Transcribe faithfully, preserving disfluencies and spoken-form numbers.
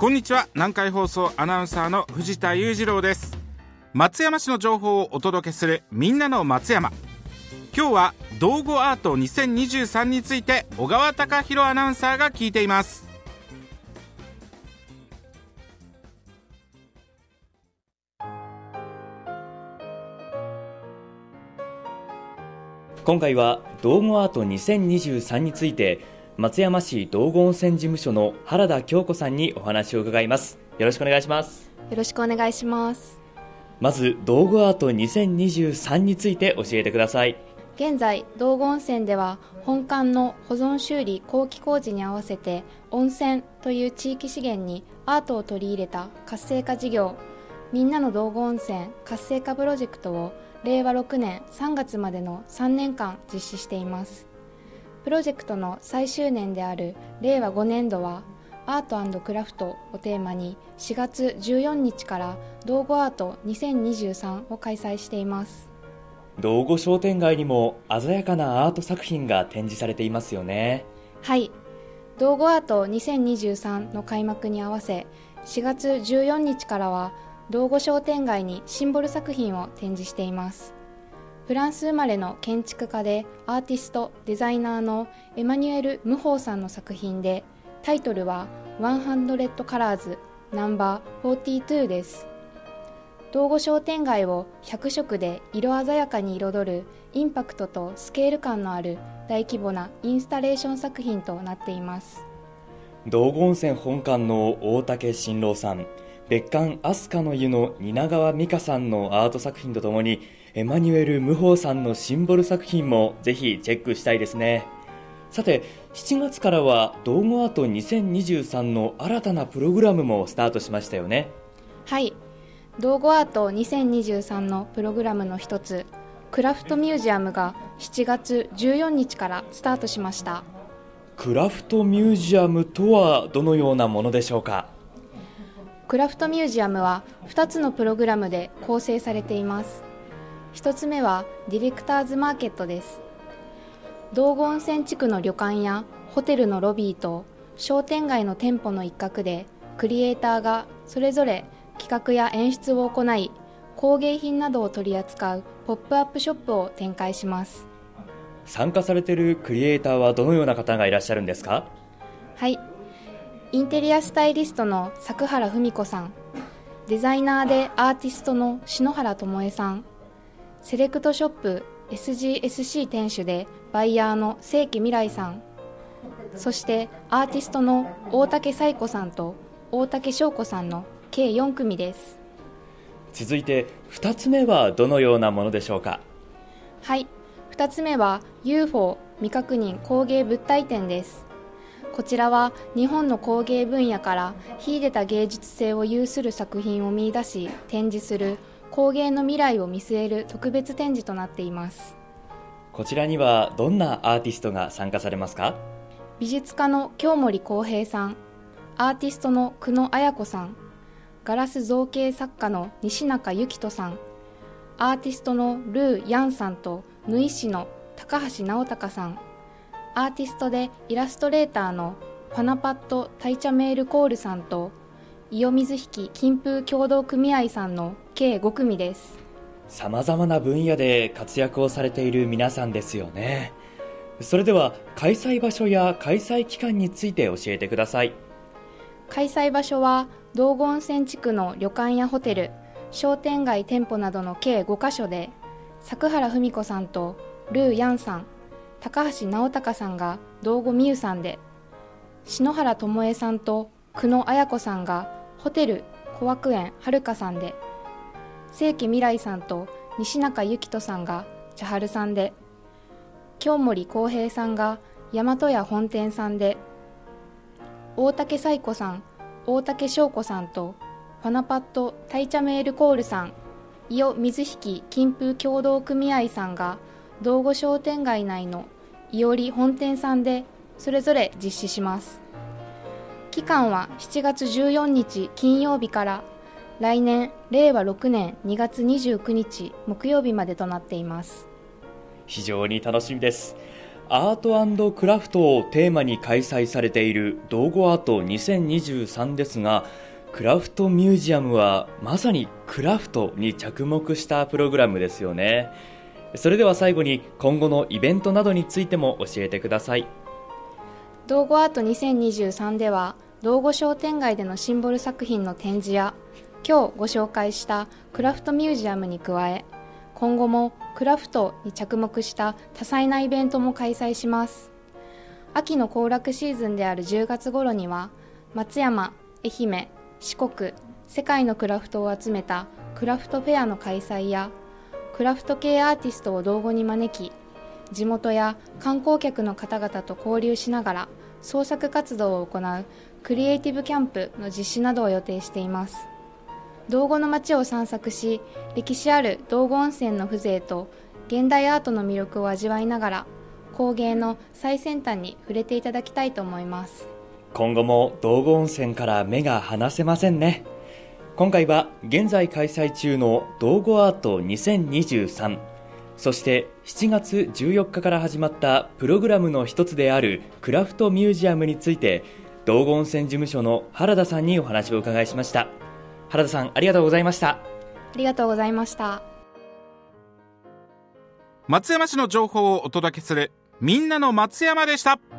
こんにちは。南海放送アナウンサーの藤田裕次郎です。松山市の情報をお届けするみんなの松山。今日は道後アートにせんにじゅうさんについて小川貴博アナウンサーが聞いています。 今回は道後アートにせんにじゅうさんについて松山市道後温泉事務所の原田京子さんにお話を伺います。よろしくお願いします。 よろしくお願いします。 まず道後アートにせんにじゅうさんについて教えてください。 現在道後温泉では本館の保存修理後期工事に合わせて温泉という地域資源にアートを取り入れた活性化事業、みんなの道後温泉活性化プロジェクトをれいわろくねんさんがつまでのさんねんかん実施しています。プロジェクトの最終年であるれいわごねんどはアート&クラフトをテーマにしがつじゅうよっかから道後アートにせんにじゅうさんを開催しています。 道後商店街にも鮮やかなアート作品が展示されていますよね。 はい、道後アートにせんにじゅうさんの開幕に合わせしがつじゅうよっかからは道後商店街にシンボル作品を展示しています。フランス生まれの建築家でアーティストデザイナーのエマニュエル・ムホーさんの作品で、タイトルはひゃくカラーズナンバーよんじゅうにです。道後商店街をひゃくしょくで色鮮やかに彩るインパクトとスケール感のある大規模なインスタレーション作品となっています。 道後温泉本館の大竹新郎さん、別館飛鳥の湯の蜷川美香さんのアート作品とともにエマニュエル・ムホーさんのシンボル作品もぜひチェックしたいですね。さて、しちがつからは道後アートにせんにじゅうさんの新たなプログラムもスタートしましたよね。 はい、道後アートにせんにじゅうさんのプログラムの一つ、クラフトミュージアムがしちがつじゅうよっかからスタートしました。 クラフトミュージアムとはどのようなものでしょうか。 クラフトミュージアムはふたつのプログラムで構成されています。ひとつめはディレクターズマーケットです。道後温泉地区の旅館やホテルのロビーと商店街の店舗の一角でクリエイターがそれぞれ企画や演出を行い、工芸品などを取り扱うポップアップショップを展開します。 参加されているクリエイターはどのような方がいらっしゃるんですか。 はい、インテリアスタイリストの作原文子さん、デザイナーでアーティストの篠原智恵さん、セレクトショップ エスジーエスシー 店主でバイヤーの清家未来さん、そしてアーティストの大竹彩子さんと大竹翔子さんの計よんくみです。 続いてふたつめはどのようなものでしょうか。 はい、ふたつめは ユーフォー 未確認工芸物体展です。こちらは日本の工芸分野から秀でた芸術性を有する作品を見出し展示する工芸の未来を見据える特別展示となっています。 こちらにはどんなアーティストが参加されますか。 美術家の京森浩平さん、アーティストの久野綾子さん、ガラス造形作家の西中幸人さん、アーティストのルー・ヤンさんと縫い師の高橋直隆さん、アーティストでイラストレーターのファナパッド・タイチャメールコールさんと伊予水引金風協同組合さんの計ごくみです。 さまざまな分野で活躍をされている皆さんですよね。それでは開催場所や開催期間について教えてください。 開催場所は道後温泉地区の旅館やホテル、商店街店舗などの計ごかしょで、作原文子さんとルー・ヤンさん、高橋直隆さんが道後美優さんで、篠原智恵さんと久野綾子さんがホテル小涌園はるかさんで、清家未来さんと西中幸人さんが茶春さんで、京森浩平さんが大和屋本店さんで、大竹彩子さん、大竹翔子さんとファナパッド・タイチャメールコールさん、伊予水引金風協同組合さんが道後商店街内の伊織本店さんでそれぞれ実施します。期間はしちがつじゅうよっか金曜日から来年れいわろくねんにがつにじゅうくにち木曜日までとなっています。 非常に楽しみです。 アート&クラフトをテーマに開催されている道後アートにせんにじゅうさんですが、クラフトミュージアムはまさにクラフトに着目したプログラムですよね。それでは最後に今後のイベントなどについても教えてください。 道後アートにせんにじゅうさんでは道後商店街でのシンボル作品の展示や今日ご紹介したクラフトミュージアムに加え、今後もクラフトに着目した多彩なイベントも開催します。秋の行楽シーズンであるじゅうがつ頃には松山、愛媛、四国、世界のクラフトを集めたクラフトフェアの開催や、クラフト系アーティストを道後に招き、地元や観光客の方々と交流しながら創作活動を行うクリエイティブキャンプの実施などを予定しています。道後の街を散策し、歴史ある道後温泉の風情と現代アートの魅力を味わいながら工芸の最先端に触れていただきたいと思います。 今後も道後温泉から目が離せませんね。今回は現在開催中の道後アートにせんにじゅうさん、そしてしちがつじゅうよっかから始まったプログラムの一つであるクラフトミュージアムについて、道後温泉事務所の原田さんにお話を伺いしました。原田さん、ありがとうございました。 ありがとうございました。 松山市の情報をお届けするみんなの松山でした。